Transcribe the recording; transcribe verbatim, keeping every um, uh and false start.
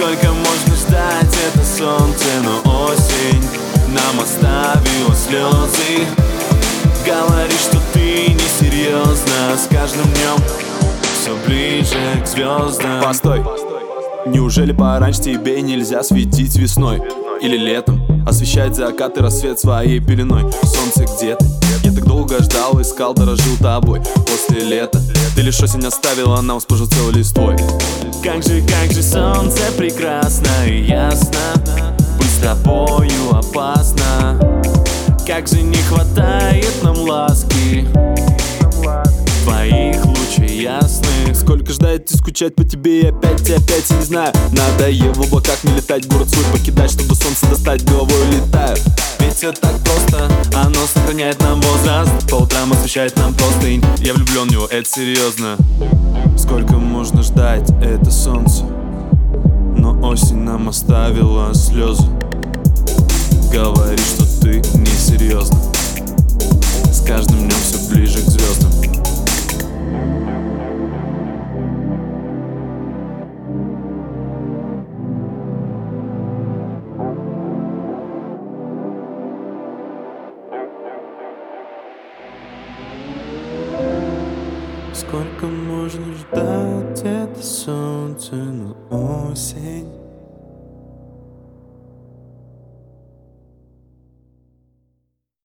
Сколько можно ждать это солнце, но осень нам оставила слезы. Говоришь, что ты несерьезно, с каждым днем все ближе к звездам. Постой, неужели пораньше тебе нельзя светить весной? Или летом освещать закат и рассвет своей пеленой? Солнце, где ты? Я так долго ждал, искал, дорожил тобой. После лета ты лишь осень оставила нам с пожелтелой листвой. Как же, как же солнце прекрасно и ясно, быть с тобою опасно. Как же не хватает нам ласки, твоих лучей ясных. Сколько ждать и скучать по тебе, и опять, и опять, не знаю. Надоело в облаках не летать, город свой покидать, чтобы солнце достать, головой улетаю. Ведь все так просто, оно сохраняет нам возраст, по утрам освещает нам простынь. Я влюблен в него, это серьезно. Сколько можно ждать это солнце, но осень нам оставила слезы. Говоришь, что ты несерьезно, с каждым днем все ближе к звездам. Сколько можно ждать это солнце, но осень